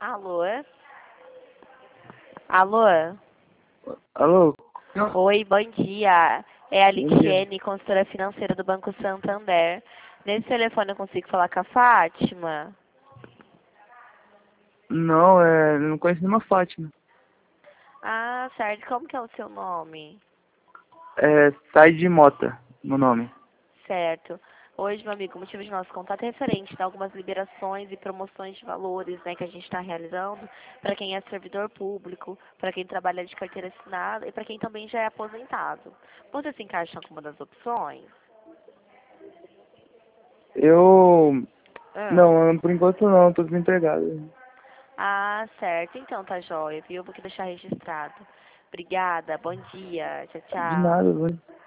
Alô? Alô? Alô? Oi, bom dia. É a Bom dia. Litiene, consultora financeira do Banco Santander. Nesse telefone eu consigo falar com a Fátima? Não, não conheço nenhuma Fátima. Ah, certo. Como que é o seu nome? É Said Mota, meu nome. Certo. Hoje, meu amigo, o motivo de nosso contato é referente a algumas liberações e promoções de valores, né, que a gente está realizando para quem é servidor público, para quem trabalha de carteira assinada e para quem também já é aposentado. Você se encaixa em alguma das opções? Eu... Ah. Não, por enquanto não, tô desempregado. Ah, certo. Então tá jóia, viu? Eu vou aqui deixar registrado. Obrigada, bom dia. Tchau, De tchau. nada,